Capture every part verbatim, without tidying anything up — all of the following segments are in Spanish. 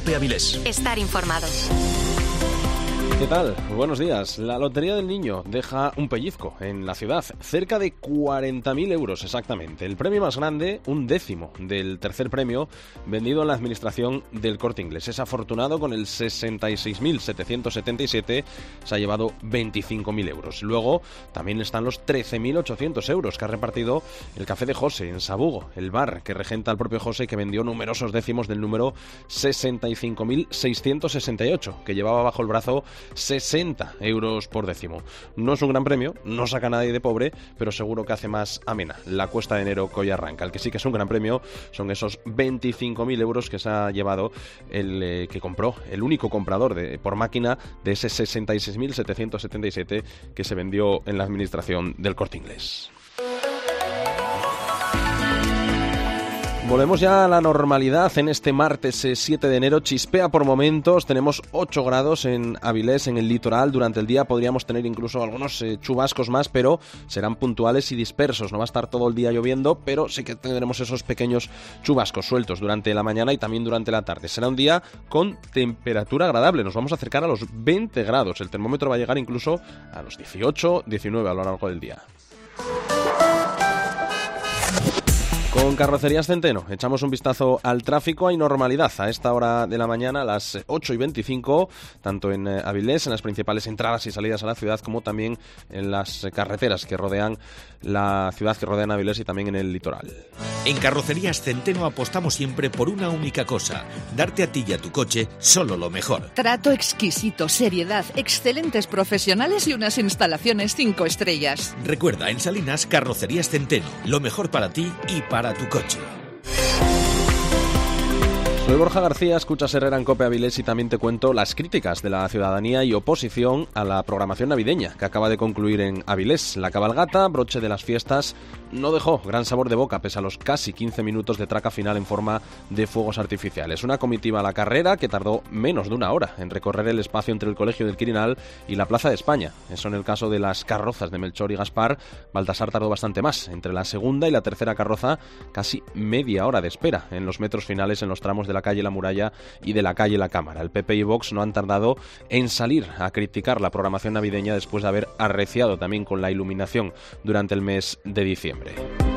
COPE Avilés. Estar informado. ¿Qué tal? Buenos días. La Lotería del Niño deja un pellizco en la ciudad, cerca de cuarenta mil euros exactamente. El premio más grande, un décimo del tercer premio, vendido en la administración del Corte Inglés. Es afortunado con el sesenta y seis mil setecientos setenta y siete, se ha llevado veinticinco mil euros. Luego también están los trece mil ochocientos euros que ha repartido el Café de José en Sabugo, el bar que regenta el propio José y que vendió numerosos décimos del número sesenta y cinco mil seiscientos sesenta y ocho, que llevaba bajo el brazo sesenta euros por décimo. No es un gran premio, no saca a nadie de pobre, pero seguro que hace más amena la cuesta de enero que hoy arranca. El que sí que es un gran premio son esos veinticinco mil euros que se ha llevado el eh, que compró, el único comprador de, por máquina de ese sesenta y seis mil setecientos setenta y siete que se vendió en la administración del Corte Inglés. Volvemos ya a la normalidad en este martes siete de enero. Chispea por momentos, tenemos ocho grados en Avilés, en el litoral. Durante el día podríamos tener incluso algunos eh, chubascos más, pero serán puntuales y dispersos. No va a estar todo el día lloviendo, pero sí que tendremos esos pequeños chubascos sueltos durante la mañana y también durante la tarde. Será un día con temperatura agradable. Nos vamos a acercar a los veinte grados. El termómetro va a llegar incluso a los dieciocho, diecinueve a lo largo del día. Con Carrocerías Centeno echamos un vistazo al tráfico. Hay normalidad a esta hora de la mañana, a las ocho y veinticinco, tanto en Avilés, en las principales entradas y salidas a la ciudad, como también en las carreteras que rodean la ciudad, que rodean Avilés y también en el litoral. En Carrocerías Centeno apostamos siempre por una única cosa: darte a ti y a tu coche solo lo mejor. Trato exquisito, seriedad, excelentes profesionales y unas instalaciones cinco estrellas. Recuerda, en Salinas, Carrocerías Centeno, lo mejor para ti y para tu coche. Soy Borja García, escuchas Herrera en COPE Avilés y también te cuento las críticas de la ciudadanía y oposición a la programación navideña que acaba de concluir en Avilés. La cabalgata, broche de las fiestas, no dejó gran sabor de boca pese a los casi quince minutos de traca final en forma de fuegos artificiales. Una comitiva a la carrera que tardó menos de una hora en recorrer el espacio entre el Colegio del Quirinal y la Plaza de España. Eso en el caso de las carrozas de Melchor y Gaspar. Baltasar tardó bastante más. Entre la segunda y la tercera carroza, casi media hora de espera en los metros finales en los tramos de la calle La Muralla y de la calle La Cámara. El P P y Vox no han tardado en salir a criticar la programación navideña después de haber arreciado también con la iluminación durante el mes de diciembre.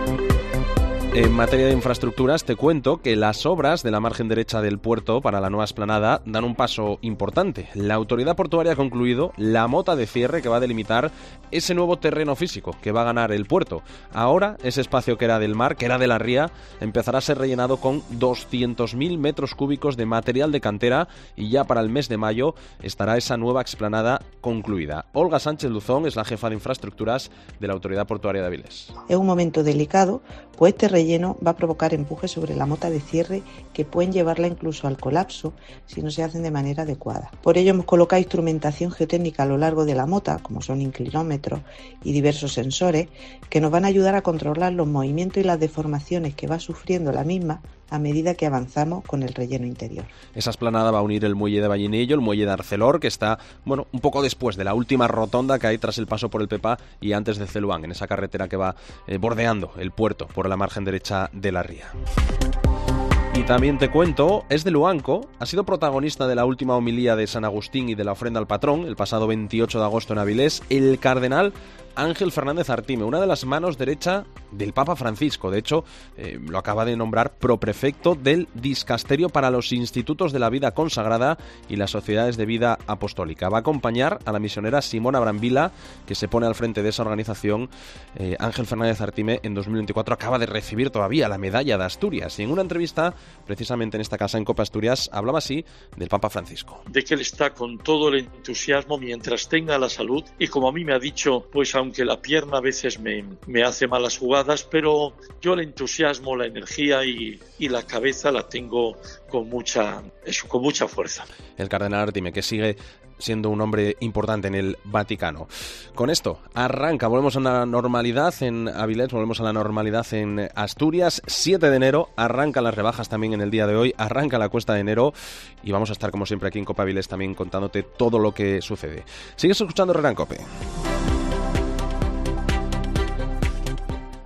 En materia de infraestructuras, te cuento que las obras de la margen derecha del puerto para la nueva explanada dan un paso importante. La autoridad portuaria ha concluido la mota de cierre que va a delimitar ese nuevo terreno físico que va a ganar el puerto. Ahora, ese espacio que era del mar, que era de la ría, empezará a ser rellenado con doscientos mil metros cúbicos de material de cantera y ya para el mes de mayo estará esa nueva explanada concluida. Olga Sánchez Luzón es la jefa de infraestructuras de la autoridad portuaria de Avilés. Es un momento delicado, pues este relleno va a provocar empujes sobre la mota de cierre que pueden llevarla incluso al colapso si no se hacen de manera adecuada. Por ello hemos colocado instrumentación geotécnica a lo largo de la mota, como son inclinómetros y diversos sensores, que nos van a ayudar a controlar los movimientos y las deformaciones que va sufriendo la misma a medida que avanzamos con el relleno interior. Esa esplanada va a unir el muelle de Vallinillo, el muelle de Arcelor, que está, bueno, un poco después de la última rotonda que hay tras el paso por el Pepa y antes de Celuán, en esa carretera que va eh, bordeando el puerto por la margen derecha de la ría. Y también te cuento, es de Luanco, ha sido protagonista de la última homilía de San Agustín y de la ofrenda al patrón, el pasado veintiocho de agosto en Avilés, el cardenal Ángel Fernández Artime, una de las manos derecha del Papa Francisco. De hecho, eh, lo acaba de nombrar proprefecto del Dicasterio para los Institutos de la Vida Consagrada y las Sociedades de Vida Apostólica. Va a acompañar a la misionera Simona Brambila, que se pone al frente de esa organización. eh, Ángel Fernández Artime en dos mil veinticuatro acaba de recibir todavía la medalla de Asturias y en una entrevista precisamente en esta casa en COPE Asturias hablaba así del Papa Francisco. De que él está con todo el entusiasmo mientras tenga la salud y como a mí me ha dicho, pues aunque la pierna a veces me, me hace malas jugadas, pero yo el entusiasmo, la energía y, y la cabeza la tengo con mucha, eso, con mucha fuerza. El cardenal Artime, que sigue siendo un hombre importante en el Vaticano. Con esto arranca, volvemos a la normalidad en Avilés, volvemos a la normalidad en Asturias. siete de enero, arrancan las rebajas también en el día de hoy, arranca la cuesta de enero y vamos a estar como siempre aquí en COPE Avilés también contándote todo lo que sucede. Sigues escuchando Herrera en COPE.